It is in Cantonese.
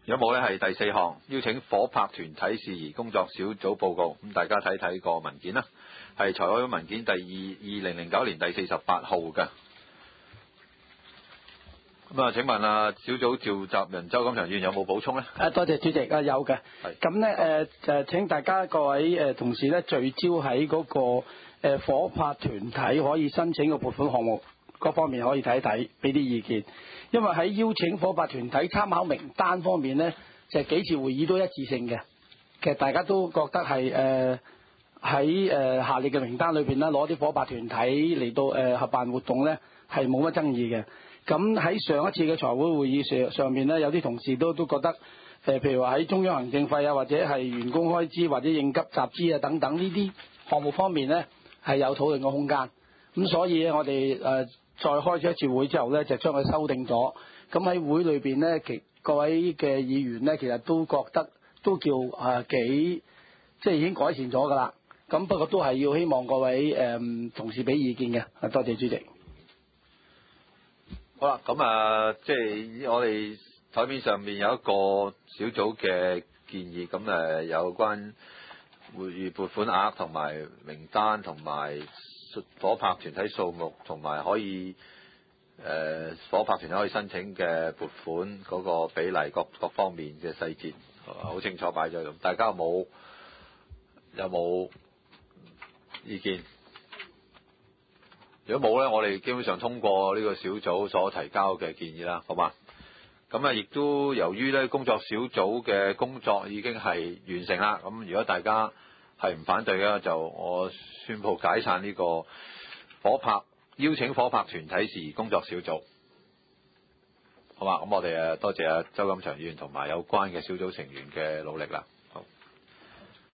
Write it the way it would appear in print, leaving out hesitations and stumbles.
有冇呢？係第4項，邀請夥拍團體事宜工作小組報告。咁大家睇睇個文件啦，係財委會文件2009年第48號嘅。咁啊，請問小組召集人周錦祥議員有冇補充呢？ 多謝主席有嘅。咁呢請大家各位同事呢聚焦喺嗰個夥拍團體可以申請嘅撥款項目嗰方面可以睇一睇，俾啲意見。因為喺邀請夥拍團體參考名單方面呢，就幾次會議都一致性嘅。其實大家都覺得係喺下列嘅名單裏邊呢，攞啲夥拍團體嚟到合辦活動呢，係冇乜爭議嘅。咁喺上一次嘅財會會議上面呢，有啲同事都覺得譬如話喺中央行政費啊，或者係員工開支或者應急集資啊等等呢啲項目方面呢，係有討論嘅空間。咁所以我哋再開咗一次會之後呢，就將佢修訂咗。咁喺會裏邊呢，各位嘅議員呢，其實都覺得都叫幾即係已經改善咗㗎啦。咁不過都係要希望各位同事俾意見嘅。多謝主席。 好啦，咁即係我哋台面上面有一個小組嘅建議，咁有關會撥款額同埋名單同埋夥拍團體數目同埋可以夥拍團體可以申請嘅撥款嗰個比例各方面嘅細節好清楚擺咗喺度，大家有冇意見？如果冇呢，我哋基本上通過呢個小組所提交嘅建議啦，好嘛？咁亦都由於呢工作小組嘅工作已經係完成啦，咁如果大家係唔反對嘅，就我宣布解散呢個邀請夥拍團體事宜工作小組，好嘛？咁我哋多謝周錦祥議員同埋有關嘅小組成員嘅努力啦。好。